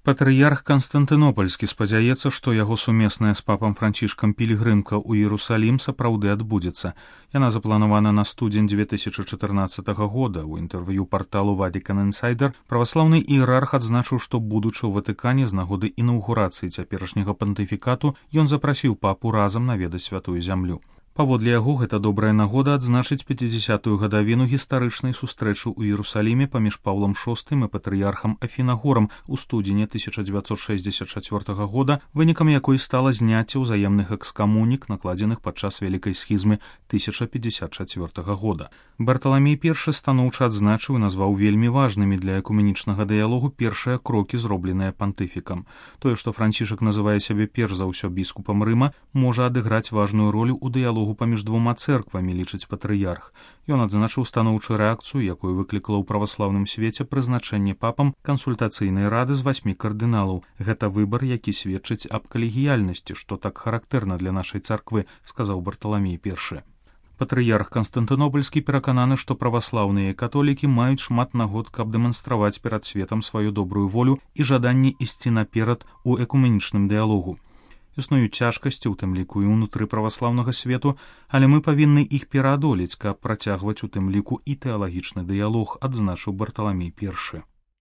Патрыярх Канстантынопольскі спадзяецца, што яго сумесная з папам Францішкам пілігрымка ў Іерусалім сапраўды адбудзецца. Яна запланавана на студзень 2014 года. У інтэрв'ю парталу Vatican Insider праваслаўны іерарх адзначыў, што будучы ў Ватыкане з нагоды інаўгурацыі цяперашняга пантыфікату, ён запрасіў папу разам наведаць святую зямлю. Паводле яго, гэта добрая нагода адзначыць 50-ю гадавіну гістарычнай сустрэчы ў Іерусаліме паміж Паўлам VI і патрыярхам Афінагорам у студзені 1964 года, вынікам якой стала зняцце ўзаемных экскамунік, накладзеных падчас Вялікай схізмы 1054 года. Барталамей I станоўча адзначыў і назваў вельмі важнымі для экуменічнага дыялогу першыя крокі, зробленыя пантыфікам. Тое, што Францішак называе сябе перш за ўсё біскупам Рыма, можа адыграць важную ролю ў дыялогу паміж двума цэрквамі, лічыць патрыярх. Ён адзначыў станоўчую рэакцыю, якую выклікала ў праваслаўным свеце прызначэнне папам кансультацыйнай рады з 8 кардыналаў. Гэта выбар, які сведчыць аб калегіяльнасці, што так характэрна для нашай царквы, сказаў Барталамей I. Патрыярх Канстантынопольскі перакананы, што праваслаўныя католікі маюць шмат нагод, каб дэманстраваць перад светам сваю добрую волю і жаданне ісці наперад у экуменічным дыялогу. Існуюць цяжкасці, у тым ліку і ўнутры праваслаўнага свету, але мы павінны іх пераадолець, каб працягваць у тым ліку і тэалагічны дыялог, адзначыў Барталамей I.